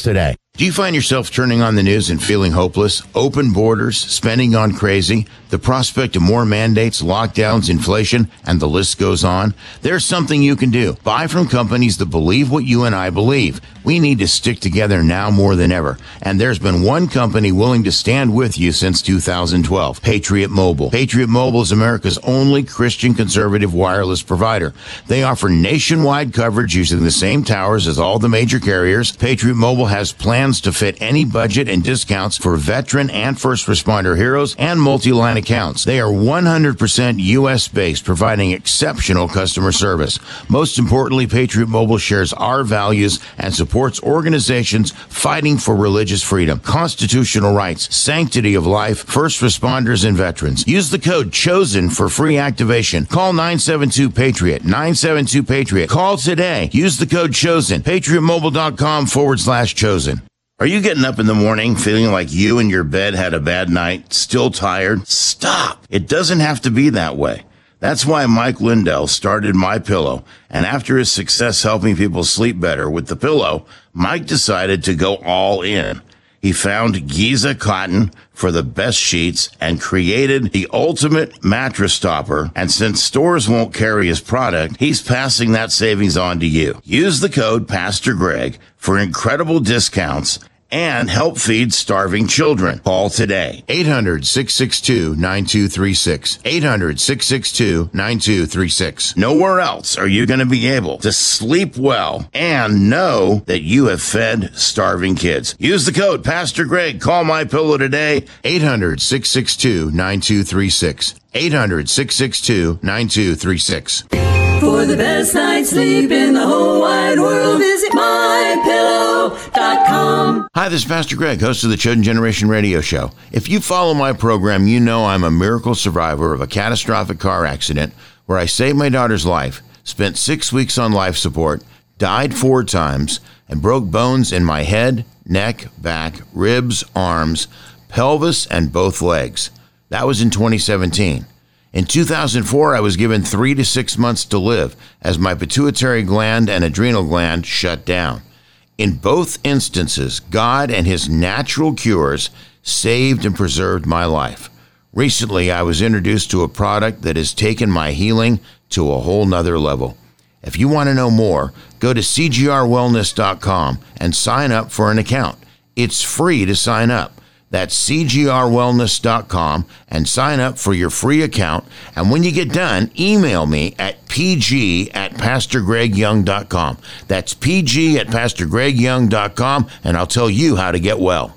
Do you find yourself turning on the news and feeling hopeless? Open borders, spending gone crazy, the prospect of more mandates, lockdowns, inflation, and the list goes on? There's something you can do. Buy from companies that believe what you and I believe. We need to stick together now more than ever. And there's been one company willing to stand with you since two thousand twelve, Patriot Mobile. Patriot Mobile is America's only Christian conservative wireless provider. They offer nationwide coverage using the same towers as all the major carriers. Patriot Mobile has plans to fit any budget and discounts for veteran and first responder heroes and multi-line accounts. They are one hundred percent U S based, providing exceptional customer service. Most importantly, Patriot Mobile shares our values and supports organizations fighting for religious freedom, constitutional rights, sanctity of life, first responders, and veterans. Use the code CHOSEN for free activation. Call nine seven two PATRIOT, nine seven two PATRIOT. Call today. Use the code CHOSEN, patriotmobile.com forward slash chosen. Are you getting up in the morning feeling like you and your bed had a bad night, still tired? Stop. It doesn't have to be that way. That's why Mike Lindell started MyPillow, and after his success helping people sleep better with the pillow, Mike decided to go all in. He found Giza cotton for the best sheets and created the ultimate mattress topper. And since stores won't carry his product, he's passing that savings on to you. Use the code Pastor Greg for incredible discounts and help feed starving children. Call today. eight hundred, six six two, nine two three six. eight hundred, six six two, nine two three six. Nowhere else are you going to be able to sleep well and know that you have fed starving kids. Use the code Pastor Greg. Call MyPillow today. eight hundred, six six two, nine two three six. eight hundred, six six two, nine two three six. For the best night's sleep in the whole wide world, visit my pillow dot com. Hi, this is Pastor Greg, host of the Chosen Generation radio show. If you follow my program, you know I'm a miracle survivor of a catastrophic car accident where I saved my daughter's life, spent six weeks on life support, died four times, and broke bones in my head, neck, back, ribs, arms, pelvis, and both legs. That was in twenty seventeen. In two thousand four, I was given three to six months to live as my pituitary gland and adrenal gland shut down. In both instances, God and his natural cures saved and preserved my life. Recently, I was introduced to a product that has taken my healing to a whole nother level. If you want to know more, go to c g r wellness dot com and sign up for an account. It's free to sign up. That's c g r wellness dot com and sign up for your free account. And when you get done, email me at p g at pastor greg young dot com. That's p g at pastor greg young dot com, and I'll tell you how to get well.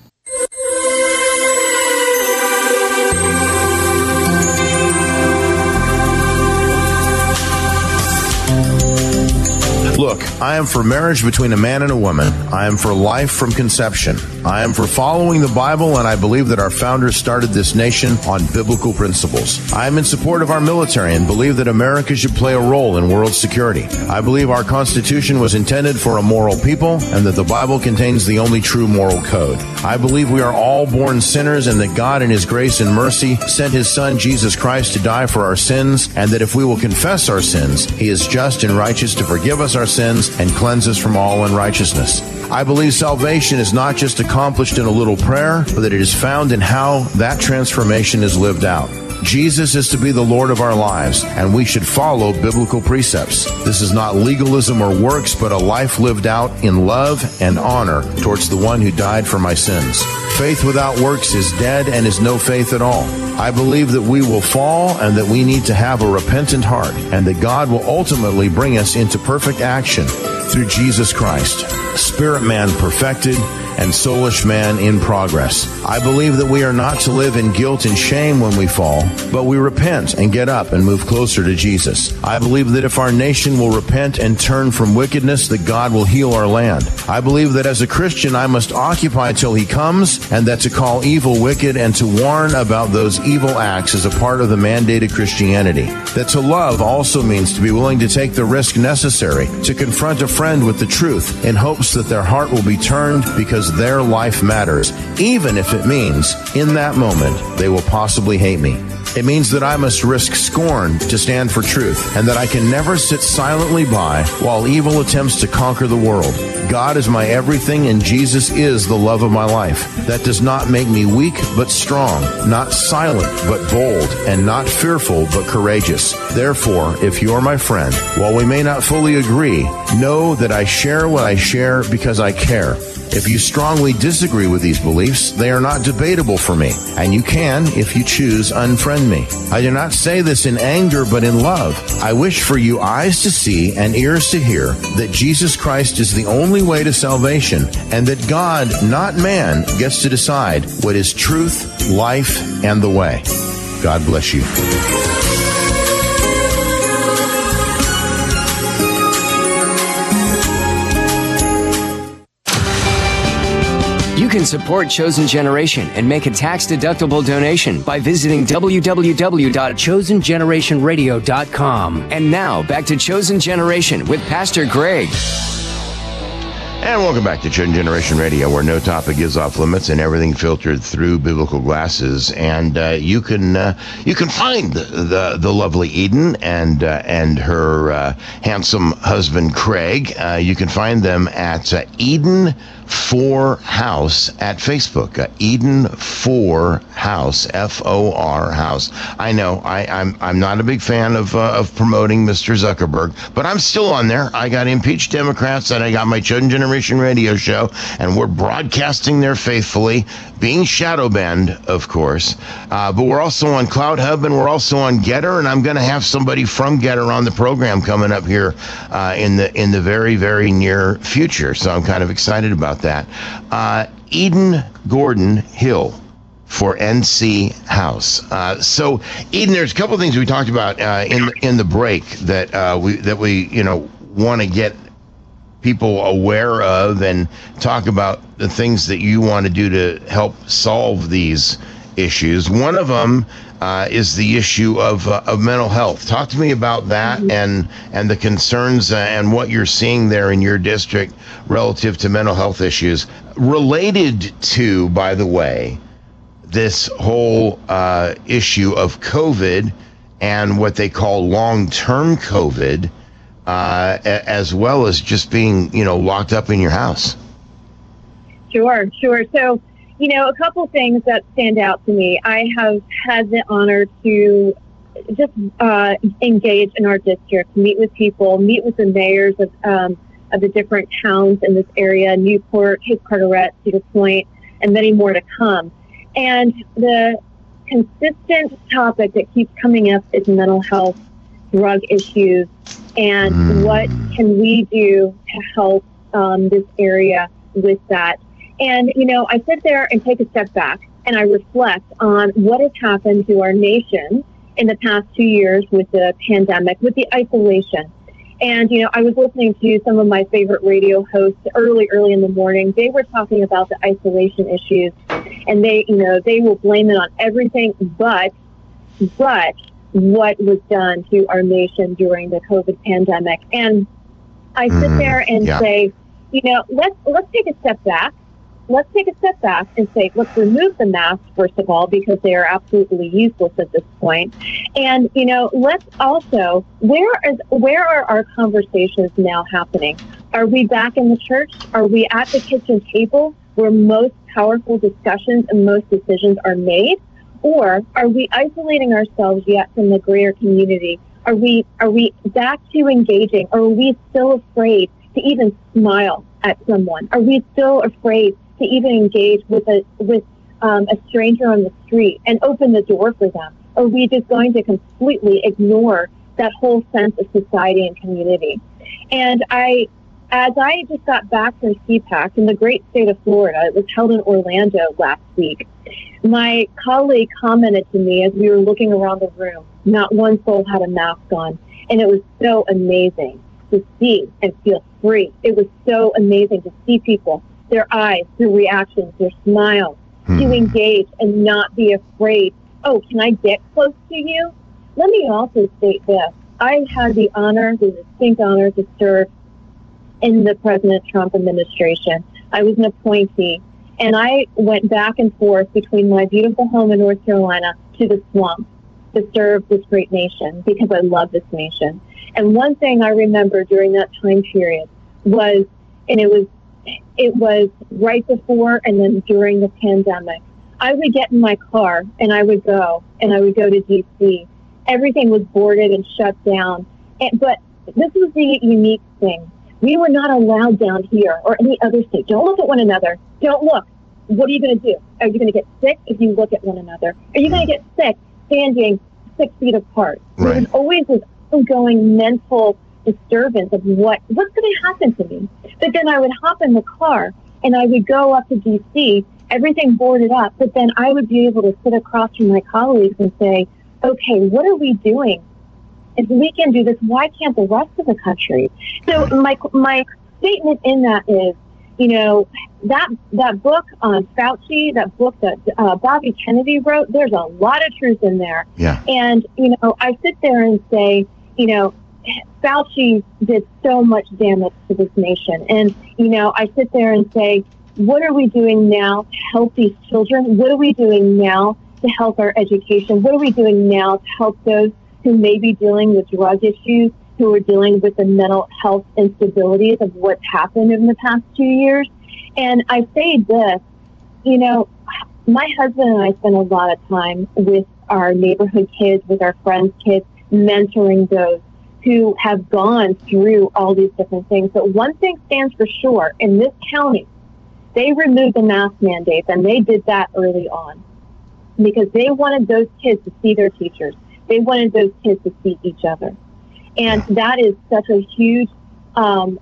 Look, I am for marriage between a man and a woman. I am for life from conception. I am for following the Bible, and I believe that our founders started this nation on biblical principles. I am in support of our military and believe that America should play a role in world security. I believe our Constitution was intended for a moral people and that the Bible contains the only true moral code. I believe we are all born sinners and that God in his grace and mercy sent his Son, Jesus Christ, to die for our sins, and that if we will confess our sins, he is just and righteous to forgive us our sins and cleanse us from all unrighteousness. I believe salvation is not just accomplished in a little prayer, but that it is found in how that transformation is lived out. Jesus is to be the Lord of our lives, and we should follow biblical precepts. This is not legalism or works, but a life lived out in love and honor towards the one who died for my sins. Faith without works is dead and is no faith at all. I believe that we will fall and that we need to have a repentant heart, and that God will ultimately bring us into perfect action through Jesus Christ, spirit man perfected and soulish man in progress. I believe that we are not to live in guilt and shame when we fall, but we repent and get up and move closer to Jesus. I believe that if our nation will repent and turn from wickedness, that God will heal our land. I believe that as a Christian, I must occupy till he comes, and that to call evil wicked and to warn about those evil acts is a part of the mandated Christianity. That to love also means to be willing to take the risk necessary to confront a friend with the truth in hopes that their heart will be turned because their life matters, even if it means in that moment they will possibly hate me. It means that I must risk scorn to stand for truth, and that I can never sit silently by while evil attempts to conquer the world. God is my everything, and Jesus is the love of my life. That does not make me weak, but strong, not silent, but bold, and not fearful, but courageous. Therefore, if you're my friend, while we may not fully agree, know that I share what I share because I care. If you strongly disagree with these beliefs, they are not debatable for me, and you can, if you choose, unfriend me. I do not say this in anger, but in love. I wish for you eyes to see and ears to hear that Jesus Christ is the only way to salvation, and that God, not man, gets to decide what is truth, life, and the way. God bless you. You can support Chosen Generation and make a tax-deductible donation by visiting w w w dot chosen generation radio dot com. And now, back to Chosen Generation with Pastor Greg. And welcome back to Chosen Generation Radio, where no topic is off limits and everything filtered through biblical glasses. And uh, you can uh, you can find the, the the lovely Eden and uh, and her uh, handsome husband Craig. Uh, you can find them at uh, Eden four House at Facebook. Uh, Eden four House, F O R House. I know I, I'm I'm not a big fan of uh, of promoting Mister Zuckerberg, but I'm still on there. I got impeached Democrats, and I got my Chosen Generation radio show, and we're broadcasting there faithfully, being shadow banned, of course. Uh, but we're also on Cloud Hub, and we're also on Getter, and I'm going to have somebody from Getter on the program coming up here uh, in the in the very very near future. So I'm kind of excited about that. Uh, Eden Gordon Hill for N C House. Uh, so, Eden, there's a couple of things we talked about uh, in in the break that uh, we that we you know want to get people aware of and talk about the things that you want to do to help solve these issues. One of them uh, is the issue of uh, of mental health. Talk to me about that mm-hmm. and and the concerns uh, and what you're seeing there in your district relative to mental health issues related to, by the way, this whole uh, issue of COVID and what they call long-term COVID, uh, as well as just being, you know, locked up in your house. Sure, sure. So, you know, a couple things that stand out to me. I have had the honor to just uh, engage in our district, meet with people, meet with the mayors of um, of the different towns in this area, Newport, Cape Carteret, Cedar Point, and many more to come. And the consistent topic that keeps coming up is mental health, drug issues, and mm. what can we do to help um, this area with that. And, you know, I sit there and take a step back and I reflect on what has happened to our nation in the past two years with the pandemic, with the isolation. And, you know, I was listening to some of my favorite radio hosts early, early in the morning. They were talking about the isolation issues, and they, you know, they will blame it on everything but, but what was done to our nation during the COVID pandemic. And I sit mm, there and yeah. say, you know, let's, let's take a step back. Let's take a step back and say, let's remove the masks, first of all, because they are absolutely useless at this point. And, you know, let's also, where is, where are our conversations now happening? Are we back in the church? Are we at the kitchen table where most powerful discussions and most decisions are made? Or are we isolating ourselves yet from the greater community? Are we, are we back to engaging? Or are we still afraid to even smile at someone? Are we still afraid to even engage with a with um, a stranger on the street and open the door for them? Or are we just going to completely ignore that whole sense of society and community? And I, as I just got back from C PAC in the great state of Florida, it was held in Orlando last week, my colleague commented to me as we were looking around the room, not one soul had a mask on. And it was so amazing to see and feel free. It was so amazing to see people, their eyes, their reactions, their smiles, hmm. to engage and not be afraid. Oh, can I get close to you? Let me also state this. I had the honor, the distinct honor to serve in the President Trump administration. I was an appointee, and I went back and forth between my beautiful home in North Carolina to the swamp. to serve this great nation because I love this nation. And one thing I remember during that time period was, and it was, it was right before and then during the pandemic, I would get in my car and I would go and I would go to D C. Everything was boarded and shut down. And, but this was the unique thing. We were not allowed down here or any other state. Don't look at one another. Don't look. What are you going to do? Are you going to get sick if you look at one another? Are you going to get sick standing six feet apart? Right. There's always this ongoing mental disturbance of what what's going to happen to me. But then I would hop in the car and I would go up to D C, everything boarded up, but then I would be able to sit across from my colleagues and say, okay, what are we doing? If we can do this, why can't the rest of the country? So my my statement in that is, you know, that that book on Fauci, that book that uh, Bobby Kennedy wrote, there's a lot of truth in there. Yeah. And, you know, I sit there and say, you know, Fauci did so much damage to this nation. And, you know, I sit there and say, what are we doing now to help these children? What are we doing now to help our education? What are we doing now to help those who may be dealing with drug issues, who are dealing with the mental health instabilities of what's happened in the past two years? And I say this, you know, my husband and I spend a lot of time with our neighborhood kids, with our friends' kids, mentoring those who have gone through all these different things. But one thing stands for sure, in this county, they removed the mask mandates, and they did that early on because they wanted those kids to see their teachers. They wanted those kids to see each other. And that is such a huge um,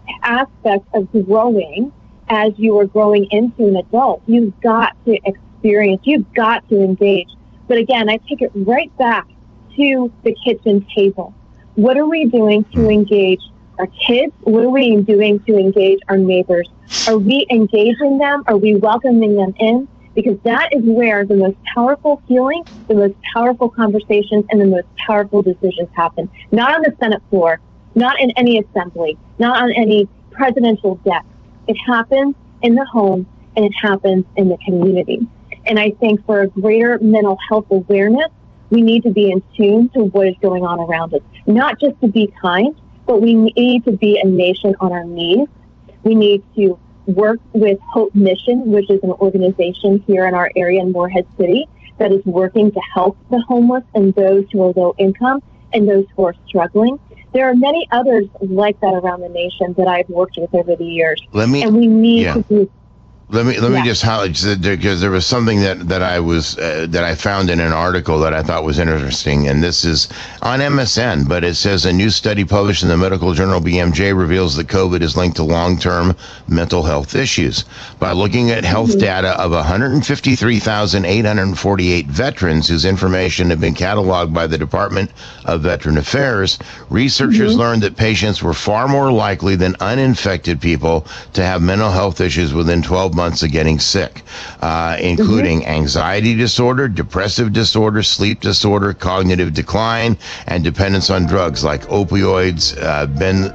aspect of growing as you are growing into an adult. You've got to experience, you've got to engage. But again, I take it right back to the kitchen table. What are we doing to engage our kids? What are we doing to engage our neighbors? Are we engaging them? Are we welcoming them in? Because that is where the most powerful healing, the most powerful conversations, and the most powerful decisions happen. Not on the Senate floor, not in any assembly, not on any presidential desk. It happens in the home, and it happens in the community. And I think for a greater mental health awareness, we need to be in tune to what is going on around us. Not just to be kind, but we need to be a nation on our knees. We need to work with Hope Mission, which is an organization here in our area in Morehead City that is working to help the homeless and those who are low income and those who are struggling. There are many others like that around the nation that I've worked with over the years. Let me, and we need yeah. to do Let me let yeah. me just highlight, because there was something that that I was uh, that I found in an article that I thought was interesting, and this is on M S N, but it says a new study published in the medical journal B M J reveals that COVID is linked to long-term mental health issues. By looking at health mm-hmm. data of one hundred fifty-three thousand eight hundred forty-eight veterans whose information had been cataloged by the Department of Veteran Affairs, researchers mm-hmm. learned that patients were far more likely than uninfected people to have mental health issues within twelve months of getting sick, uh, including mm-hmm. anxiety disorder, depressive disorder, sleep disorder, cognitive decline, and dependence on drugs like opioids, uh, ben,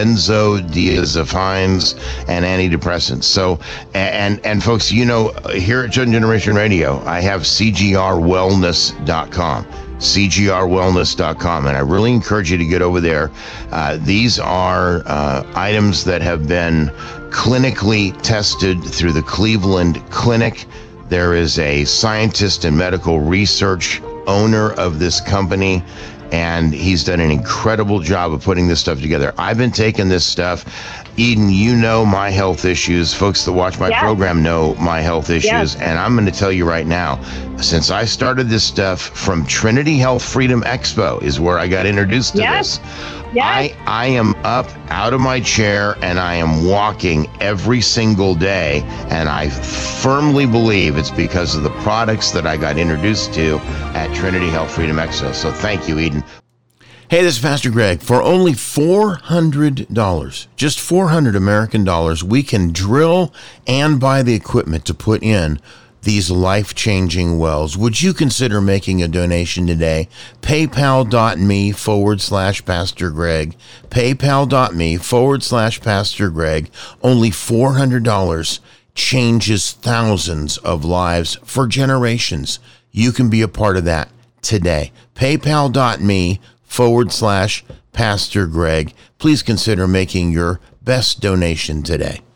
benzodiazepines, and antidepressants. So, and and folks, you know, here at Chosen Generation Radio, I have C G R wellness dot com. C G R wellness dot com, and I really encourage you to get over there. Uh, these are uh, items that have been clinically tested through the Cleveland Clinic. There is a scientist and medical research owner of this company, and he's done an incredible job of putting this stuff together. I've been taking this stuff. Eden, you know my health issues. Folks that watch my yes. program know my health issues. Yes. And I'm going to tell you right now, since I started this stuff from Trinity Health Freedom Expo is where I got introduced to yes. this. Yes. I, I am up out of my chair and I am walking every single day. And I firmly believe it's because of the products that I got introduced to at Trinity Health Freedom Expo. So thank you, Eden. Hey, this is Pastor Greg. For only four hundred dollars, just four hundred American dollars, we can drill and buy the equipment to put in these life-changing wells. Would you consider making a donation today? PayPal.me forward slash Pastor Greg. PayPal.me forward slash Pastor Greg. Only four hundred dollars changes thousands of lives for generations. You can be a part of that today. PayPal.me forward slash Pastor Greg. Please consider making your best donation today.